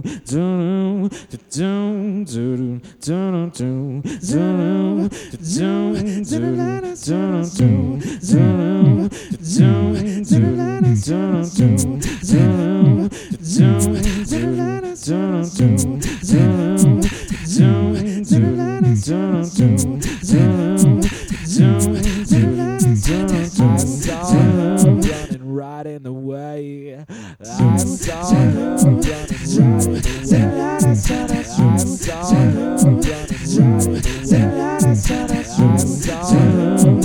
Right in the way. I saw her running right in the way. I saw her running right in the way. I saw her running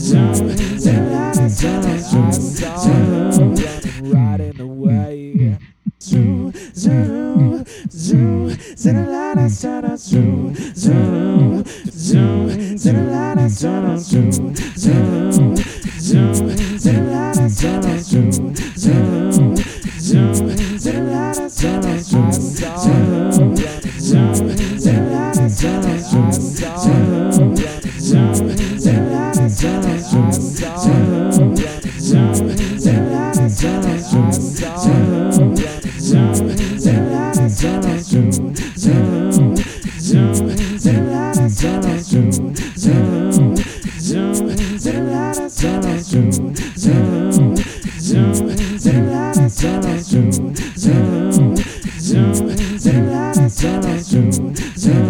right in the way. Zoo, zoo, zoo, zenalada, sada, zoo, zoo, zoo, zenalada, sada, zoo, zoo, zoo, zenalada, sada, zoo, zoo, zoo, zenalada, sada, zoo, zoo, zoo, zenalada, sada, zoo, zoo, zoo, zenalada, sada, zoo, zoo, zoo, zenalada, sada, zoo, zoo, zoo, zenalada, sada, zoo, zoo, zoo, zenalada, sada, zoo, zoo, zoo, zenalada, sada, zoo, zoo, zoo, zenalada, sada, zoo, zoo, zoo, zenalada, sada, zoo, zoo.